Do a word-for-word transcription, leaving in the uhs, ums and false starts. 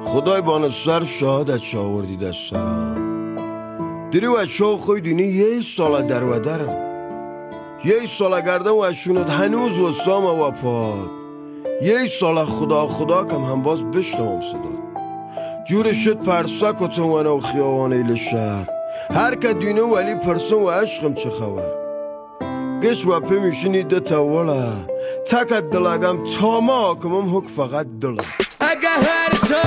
خدای بانه سر شهادت شاوردی دست سرم دیری و چو خوی دینی یه ساله در و درم یه ساله گردم و اشونت هنوز و سام و پاد یه ساله خدا خدا کم هم باز بشتم صداد جور شد پرسک و توانه و خیاوان ایل شهر هر که دینه ولی پرسن و عشقم چه خبر گش و پی میشینی ده تاوله تکت دلگم تا ما کمم حک فقط دلم اگه هر